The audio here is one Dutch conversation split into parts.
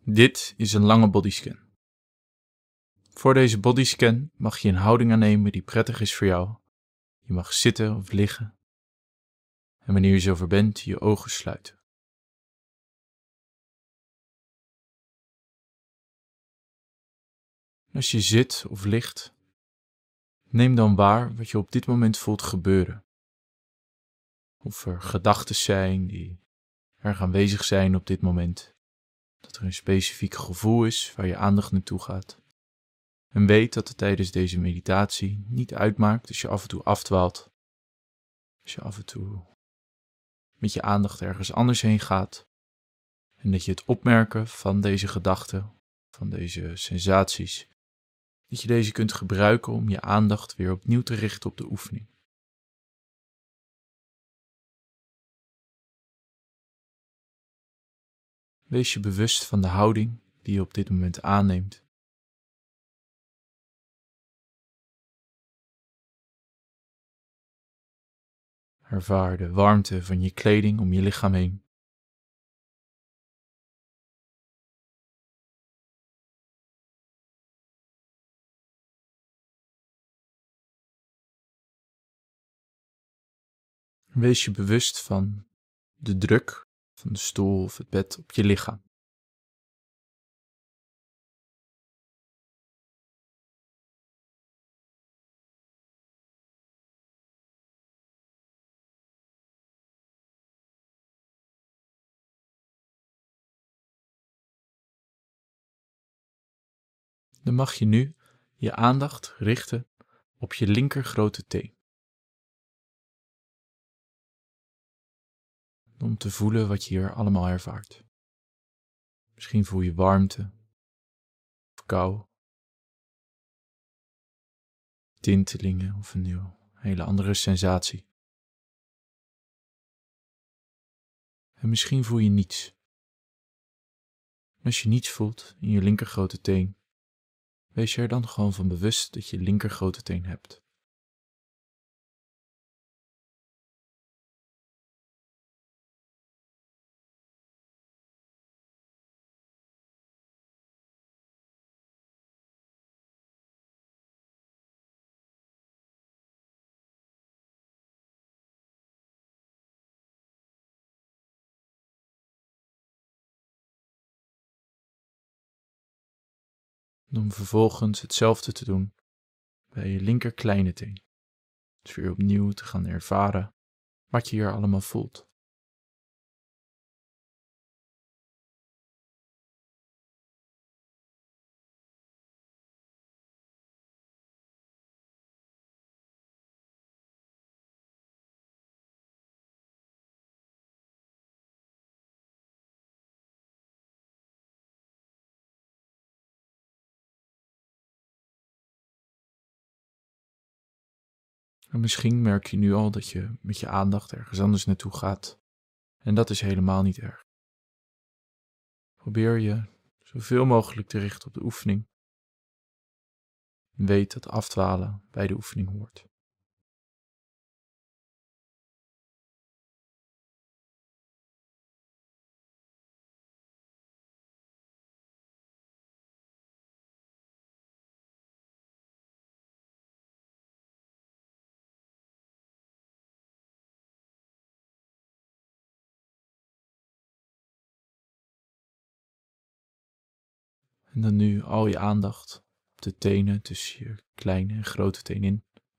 Dit is een lange bodyscan. Voor deze bodyscan mag je een houding aannemen die prettig is voor jou. Je mag zitten of liggen. En wanneer je zover bent, je ogen sluiten. Als je zit of ligt, neem dan waar wat je op dit moment voelt gebeuren. Of er gedachten zijn die erg aanwezig zijn op dit moment. Dat er een specifiek gevoel is waar je aandacht naartoe gaat. En weet dat het tijdens deze meditatie niet uitmaakt als je af en toe afdwaalt. Als je af en toe met je aandacht ergens anders heen gaat. En dat je het opmerken van deze gedachten, van deze sensaties, dat je deze kunt gebruiken om je aandacht weer opnieuw te richten op de oefening. Wees je bewust van de houding die je op dit moment aanneemt. Ervaar de warmte van je kleding om je lichaam heen. Wees je bewust van de druk van de stoel of het bed op je lichaam. Dan mag je nu je aandacht richten op je linker grote teen. Om te voelen wat je hier allemaal ervaart. Misschien voel je warmte of kou, tintelingen of een hele andere sensatie. En misschien voel je niets. Als je niets voelt in je linker grote teen, wees je er dan gewoon van bewust dat je linker grote teen hebt. Om vervolgens hetzelfde te doen bij je linker kleine teen. Dus weer opnieuw te gaan ervaren wat je hier allemaal voelt. En misschien merk je nu al dat je met je aandacht ergens anders naartoe gaat. En dat is helemaal niet erg. Probeer je zoveel mogelijk te richten op de oefening. En weet dat afdwalen bij de oefening hoort. En dan nu al je aandacht op de tenen tussen je kleine en grote teen in.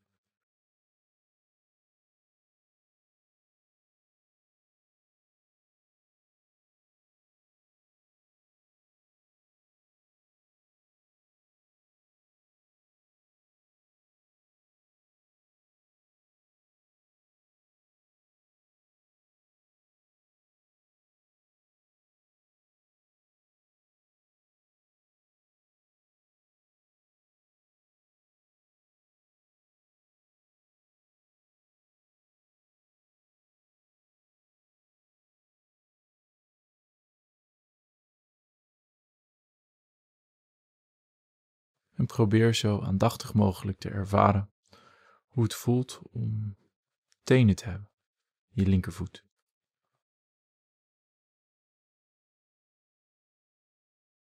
En probeer zo aandachtig mogelijk te ervaren hoe het voelt om tenen te hebben, je linkervoet.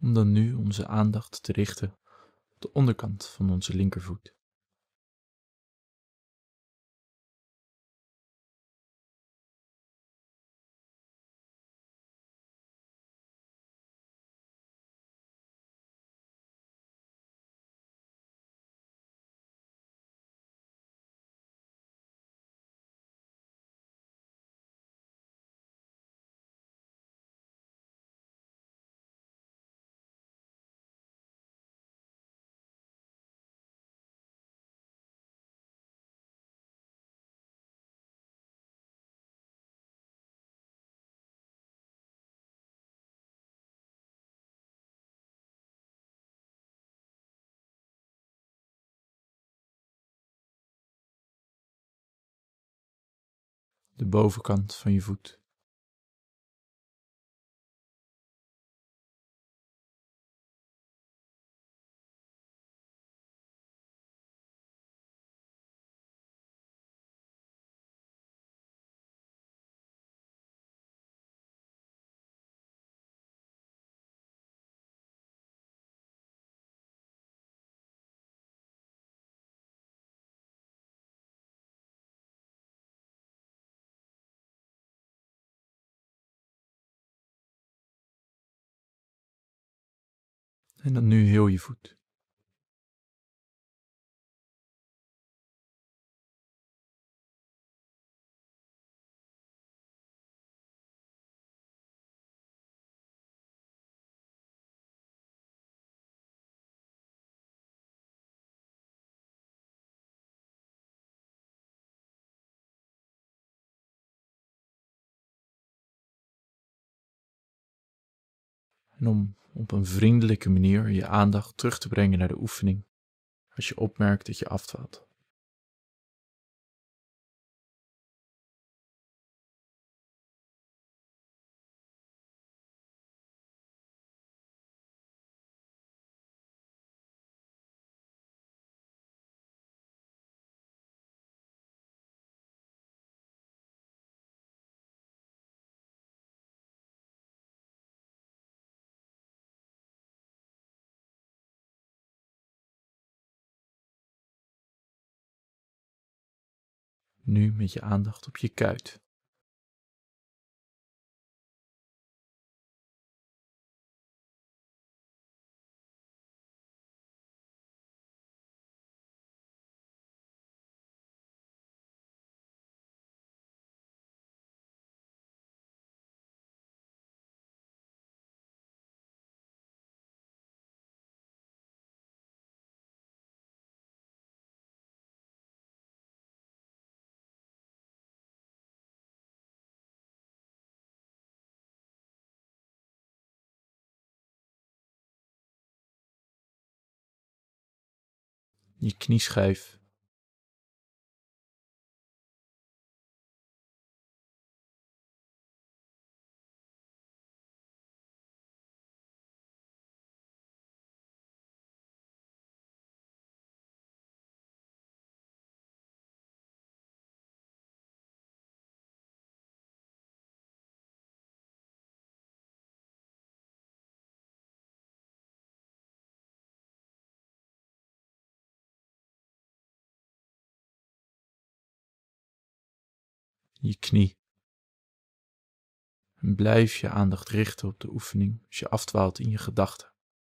om dan nu onze aandacht te richten op de onderkant van onze linkervoet. De bovenkant van je voet. En dan nu heel je voet. En om op een vriendelijke manier je aandacht terug te brengen naar de oefening als je opmerkt dat je afdwaalt. Nu met je aandacht op je kuit. Je knieschijf. Je knie. En blijf je aandacht richten op de oefening als je afdwaalt in je gedachten.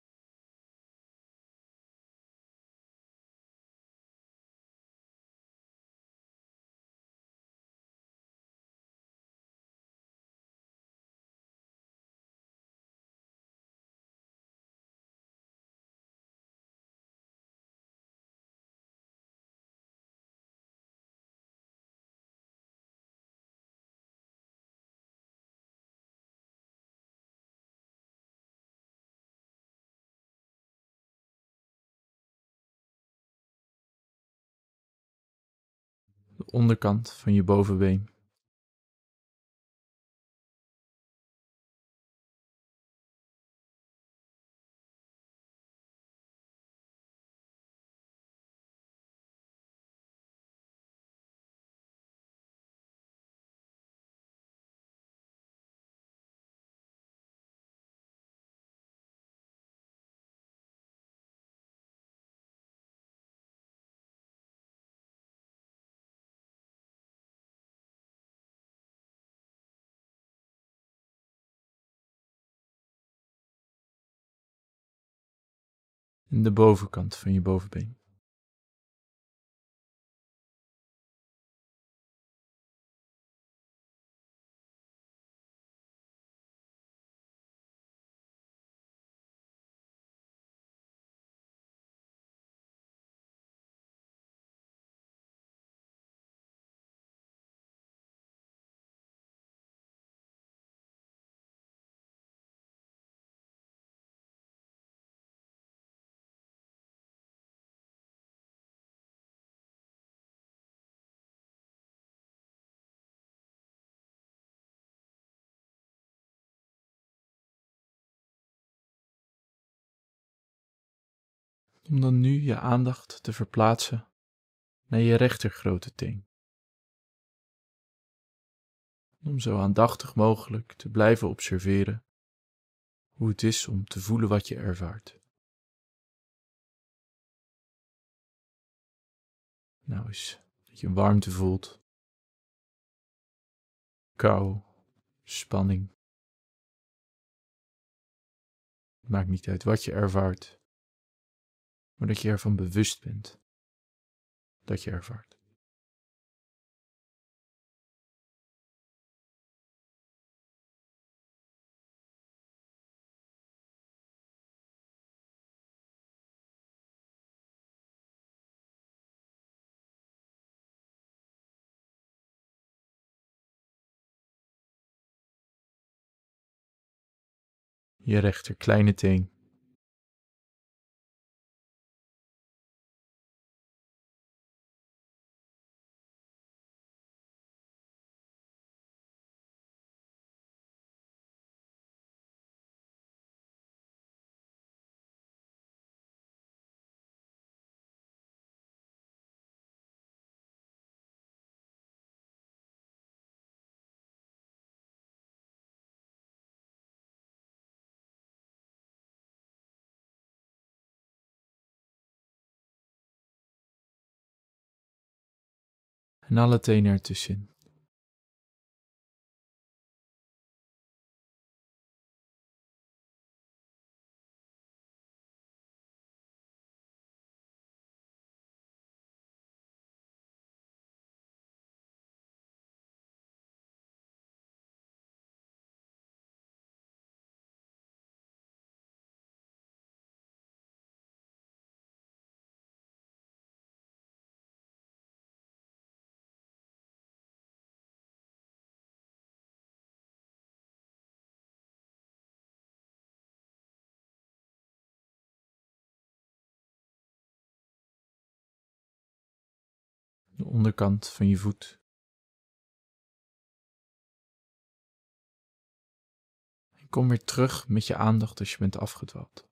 De onderkant van je bovenbeen. en de bovenkant van je bovenbeen. Om dan nu je aandacht te verplaatsen naar je rechter grote teen. Om zo aandachtig mogelijk te blijven observeren hoe het is om te voelen wat je ervaart. Nou eens dat je warmte voelt, kou, spanning. Het maakt niet uit wat je ervaart, maar dat je ervan bewust bent dat je ervaart. Je rechter kleine teen. En alle tenen ertussenin. De onderkant van je voet. En kom weer terug met je aandacht als je bent afgedwaald.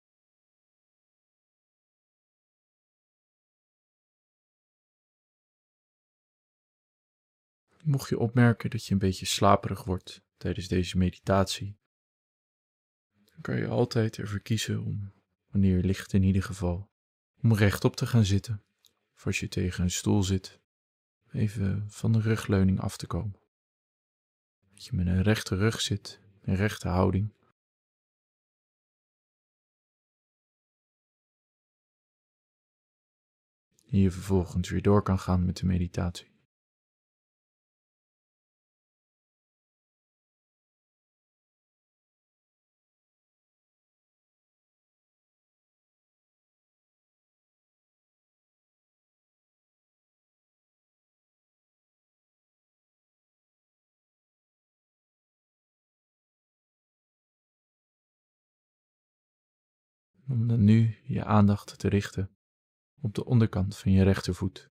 Mocht je opmerken dat je een beetje slaperig wordt tijdens deze meditatie, dan kan je altijd ervoor kiezen om, wanneer je ligt in ieder geval, om rechtop te gaan zitten. Of als je tegen een stoel zit, even van de rugleuning af te komen. Dat je met een rechte rug zit, een rechte houding. En je vervolgens weer door kan gaan met de meditatie. Om dan nu je aandacht te richten op de onderkant van je rechtervoet.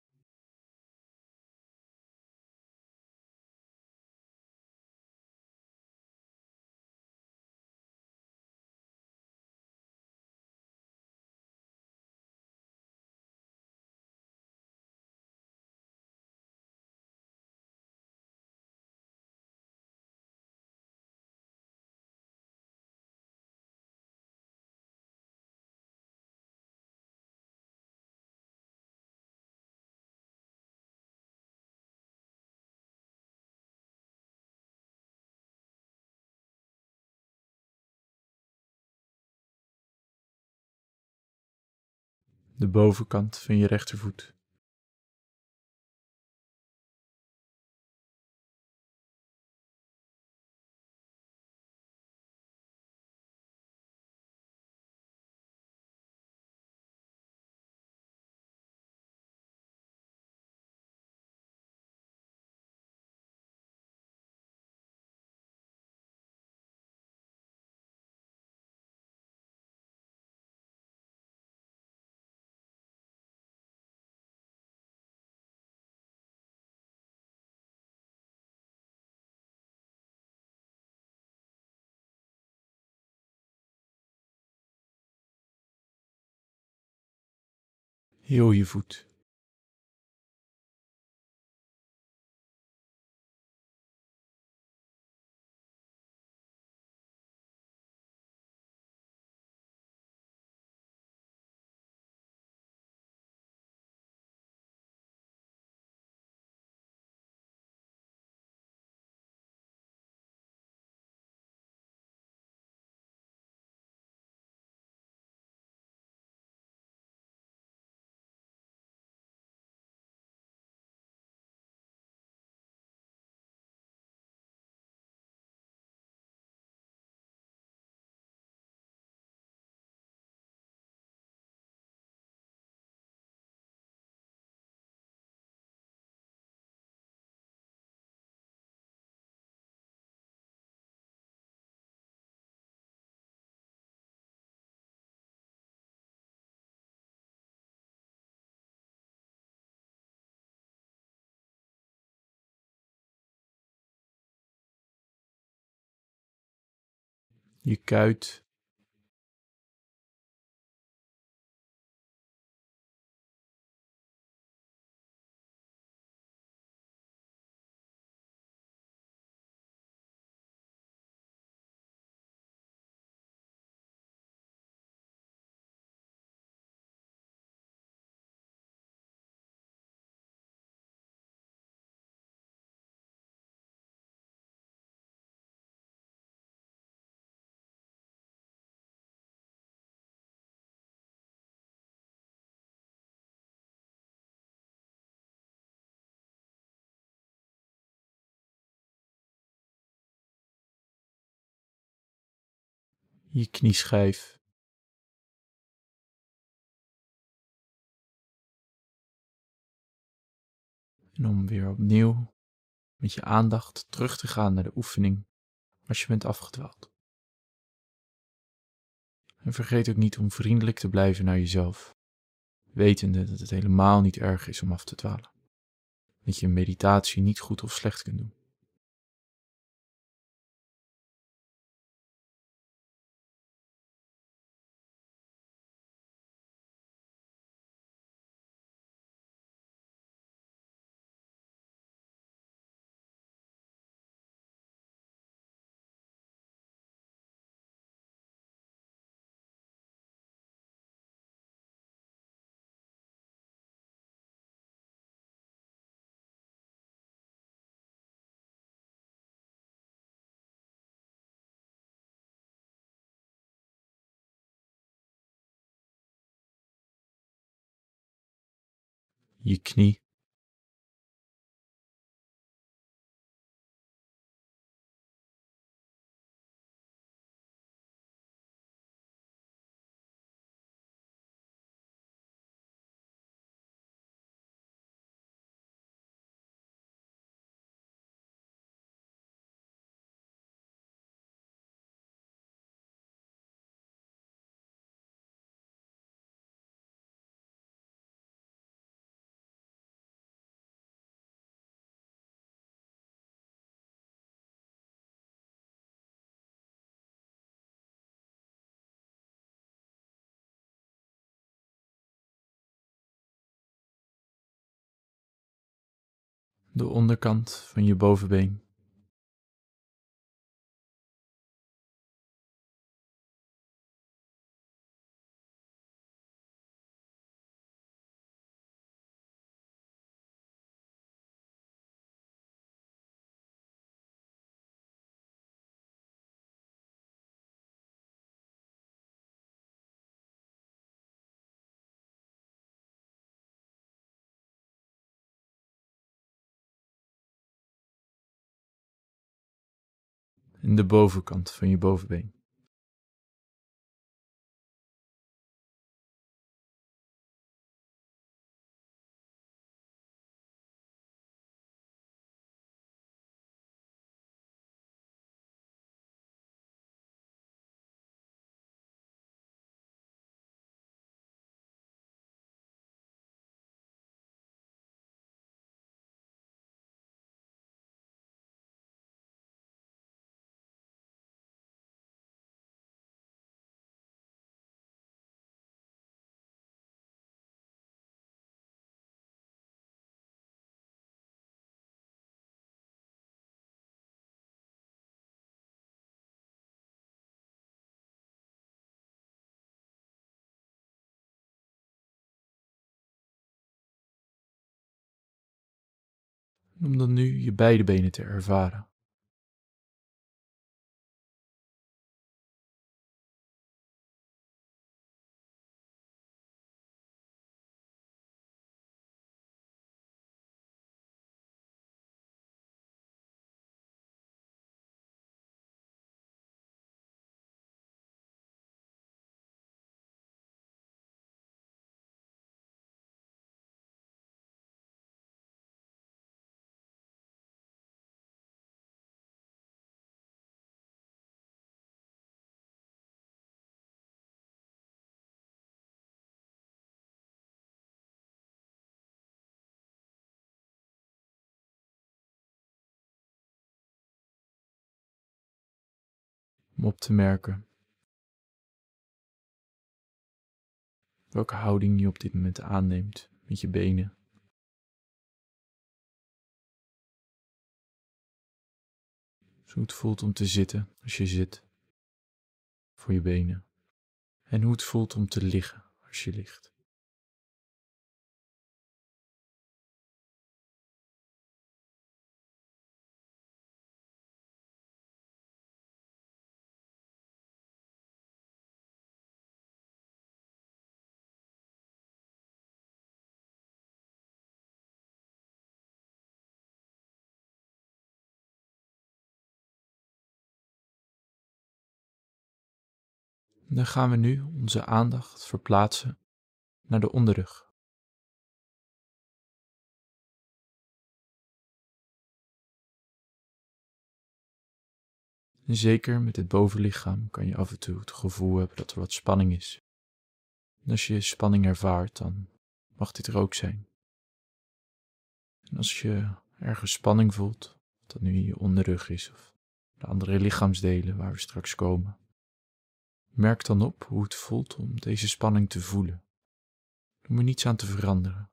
de bovenkant van je rechtervoet. Heel je voet. Je kuit. Je knieschijf. En om weer opnieuw met je aandacht terug te gaan naar de oefening als je bent afgedwaald. En vergeet ook niet om vriendelijk te blijven naar jezelf, wetende dat het helemaal niet erg is om af te dwalen. Dat je een meditatie niet goed of slecht kunt doen. Je knie. De onderkant van je bovenbeen. en de bovenkant van je bovenbeen. Om dan nu je beide benen te ervaren. Om op te merken welke houding je op dit moment aanneemt met je benen. Hoe het voelt om te zitten als je zit, voor je benen. En hoe het voelt om te liggen als je ligt. Dan gaan we nu onze aandacht verplaatsen naar de onderrug. En zeker met het bovenlichaam kan je af en toe het gevoel hebben dat er wat spanning is. En als je spanning ervaart, dan mag dit er ook zijn. En als je ergens spanning voelt, of dat nu in je onderrug is of de andere lichaamsdelen waar we straks komen, merk dan op hoe het voelt om deze spanning te voelen. Om er niets aan te veranderen.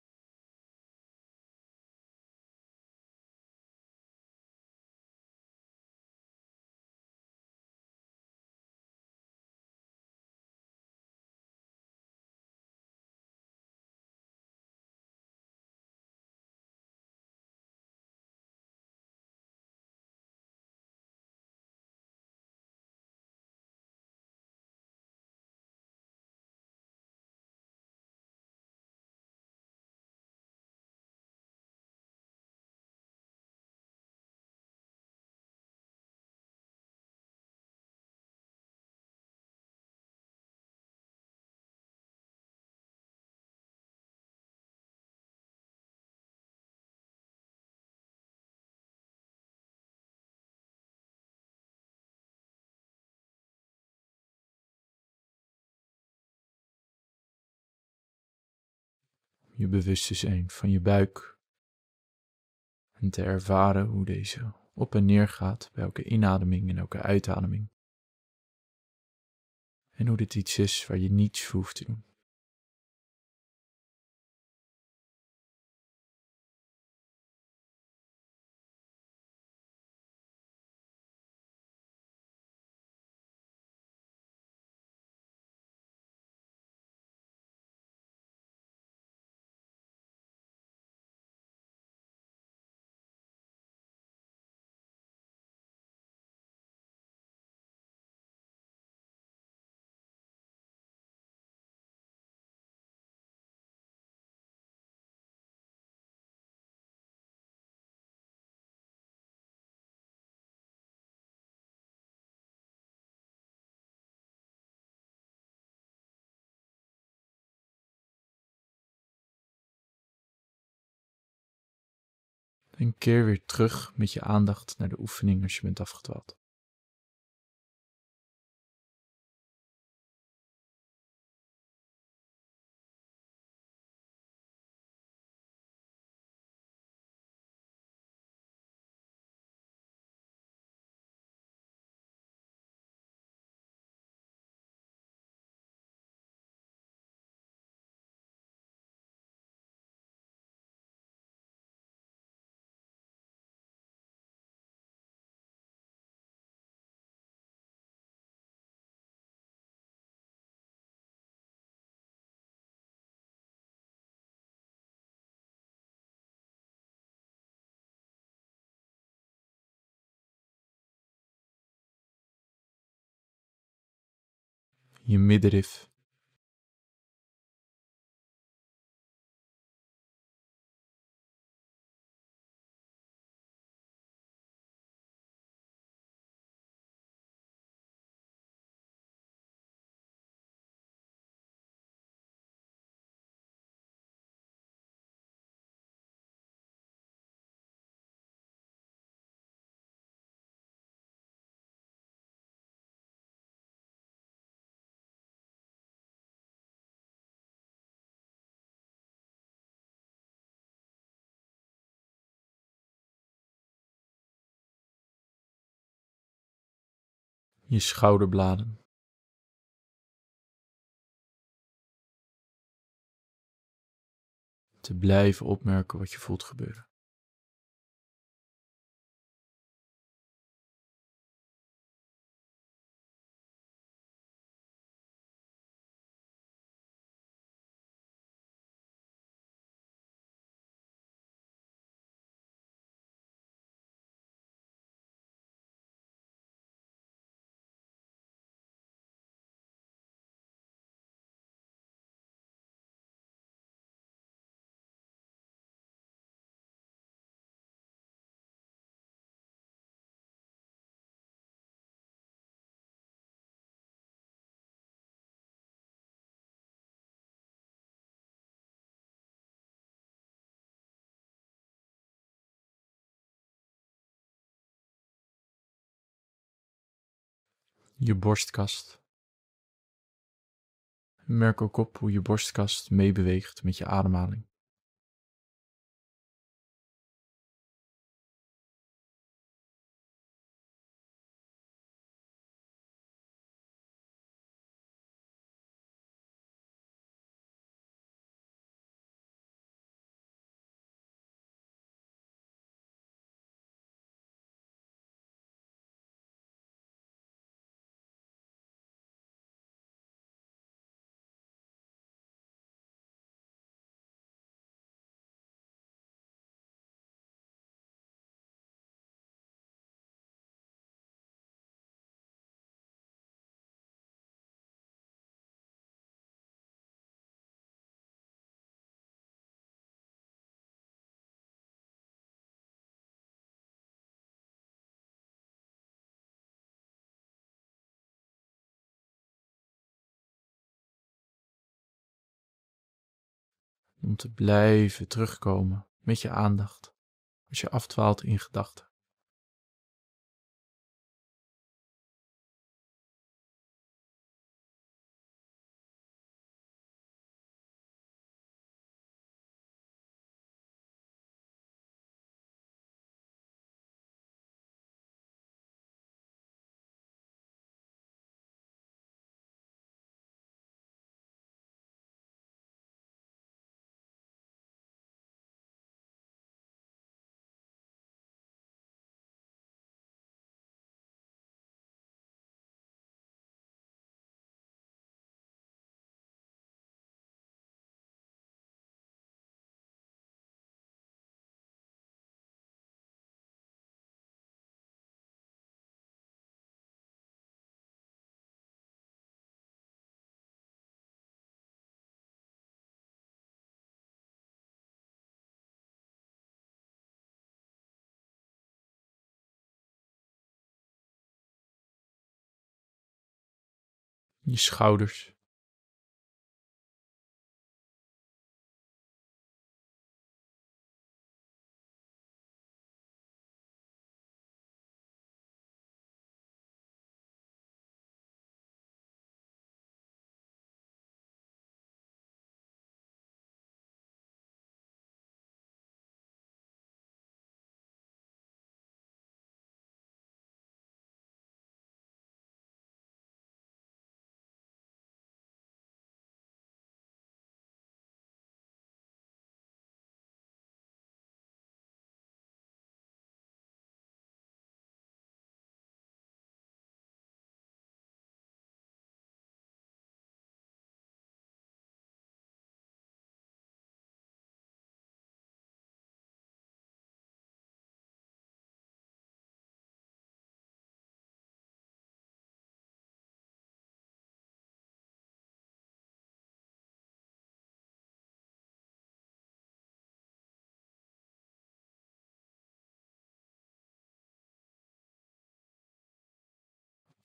Je bewust te zijn van je buik en te ervaren hoe deze op en neer gaat bij elke inademing en elke uitademing. En hoe dit iets is waar je niets voor hoeft te doen. En keer weer terug met je aandacht naar de oefening als je bent afgedwaald. Je middenrif. Je schouderbladen. Te blijven opmerken wat je voelt gebeuren. Je borstkast. Merk ook op hoe je borstkast meebeweegt met je ademhaling. Om te blijven terugkomen met je aandacht als je afdwaalt in gedachten. Je schouders.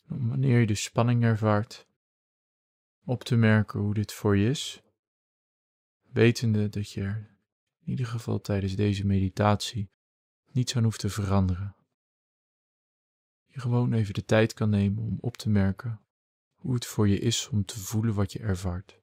Om wanneer je de spanning ervaart, op te merken hoe dit voor je is, wetende dat je er in ieder geval tijdens deze meditatie niets aan hoeft te veranderen. Je gewoon even de tijd kan nemen om op te merken hoe het voor je is om te voelen wat je ervaart.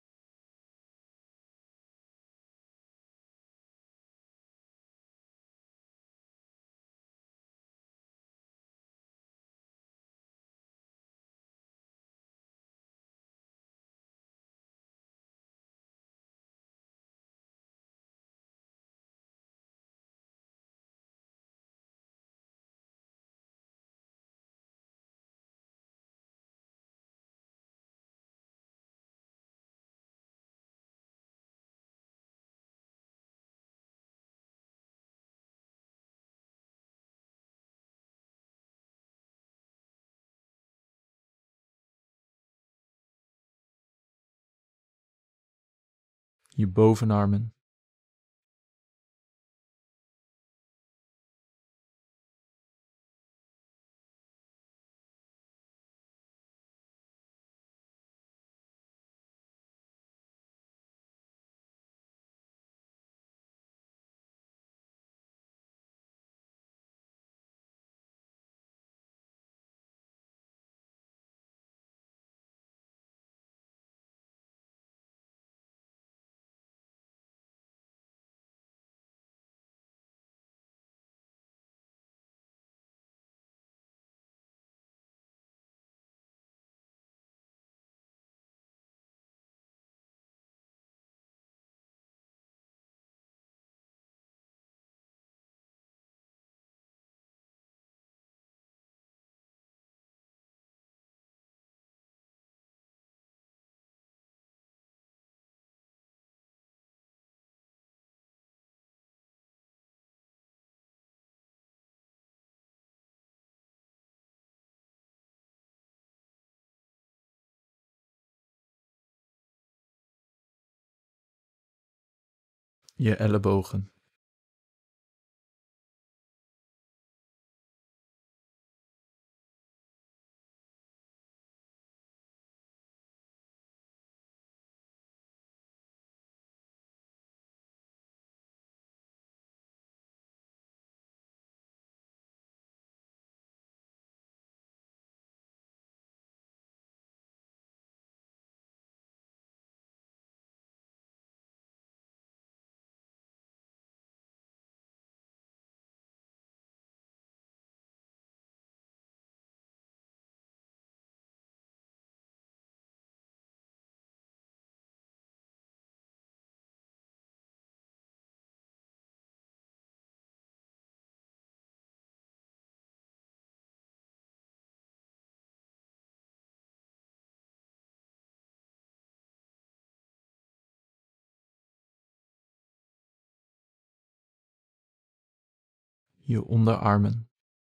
Je bovenarmen, je ellebogen, je onderarmen,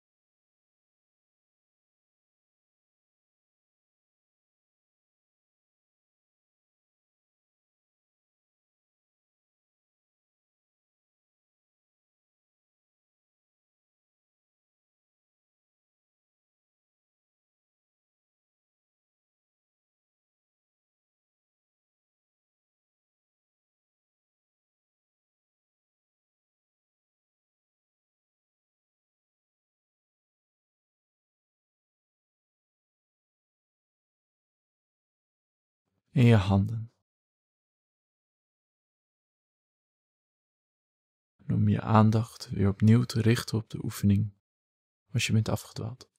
en je handen. En om je aandacht weer opnieuw te richten op de oefening als je bent afgedwaald.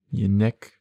je nek,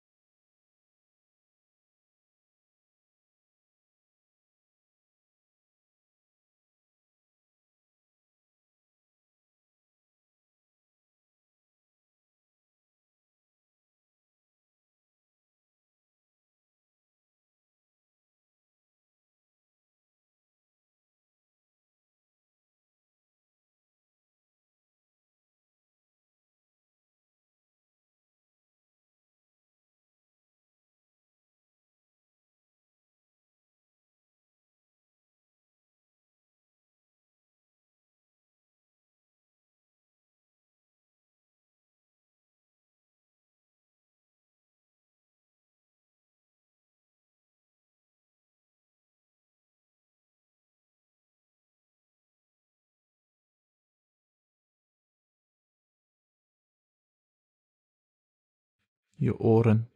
je oren,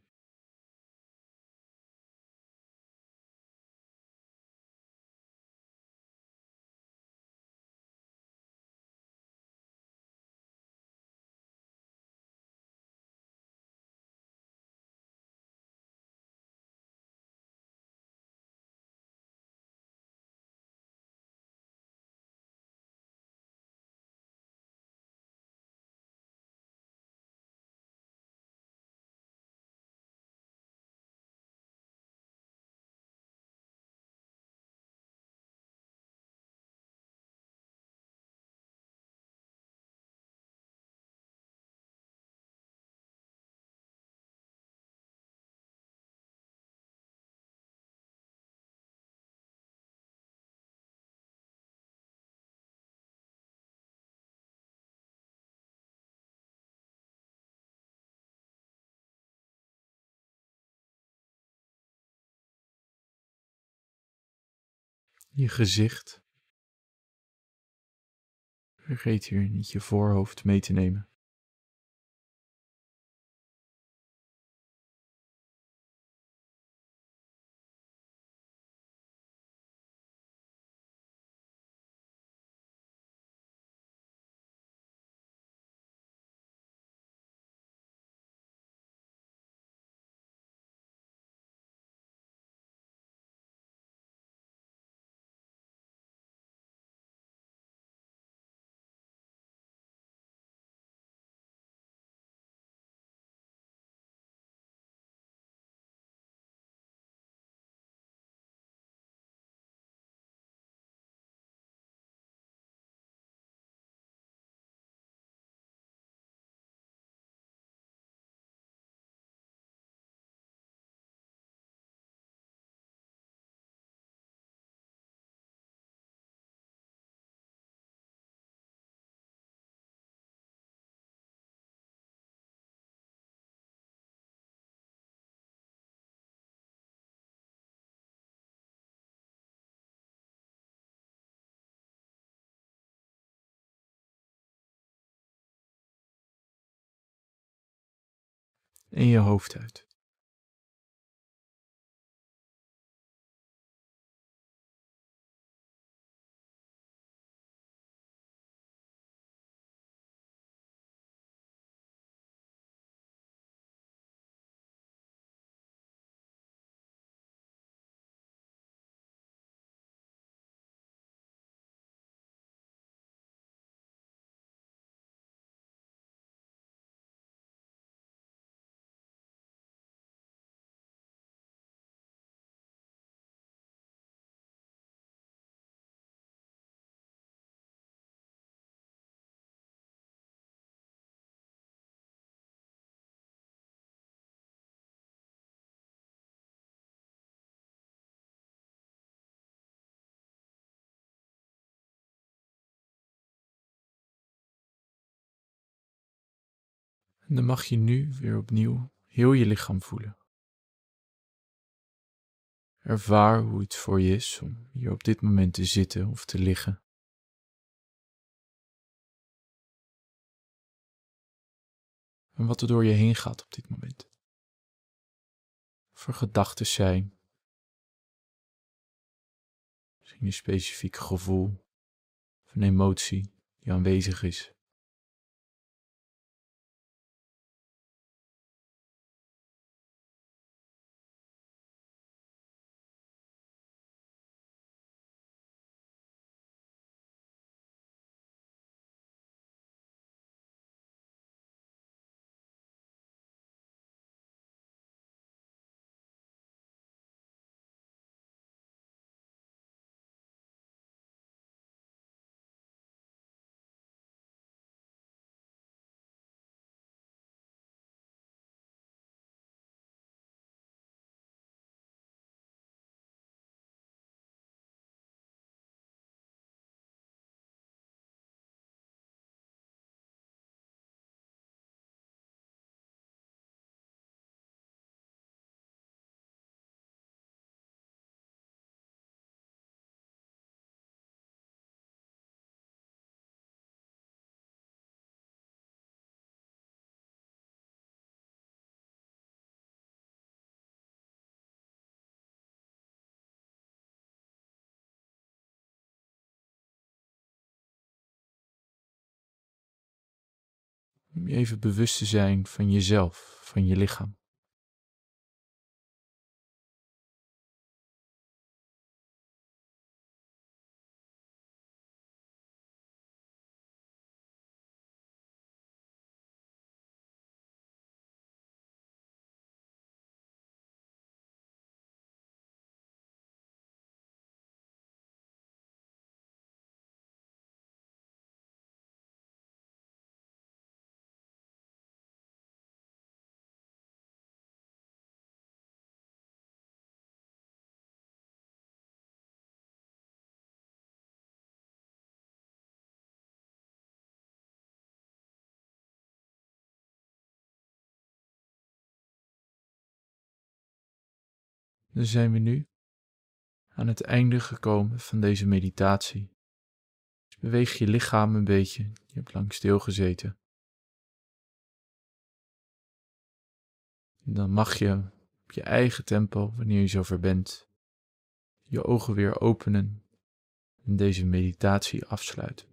je gezicht. Vergeet hier niet je voorhoofd mee te nemen. En je hoofd uit. En dan mag je nu weer opnieuw heel je lichaam voelen. Ervaar hoe het voor je is om hier op dit moment te zitten of te liggen. En wat er door je heen gaat op dit moment. Of er gedachten zijn. Misschien een specifiek gevoel of een emotie die aanwezig is. om je even bewust te zijn van jezelf, van je lichaam. Dan zijn we nu aan het einde gekomen van deze meditatie. Dus beweeg je lichaam een beetje. Je hebt lang stilgezeten. En dan mag je op je eigen tempo, wanneer je zover bent, je ogen weer openen en deze meditatie afsluiten.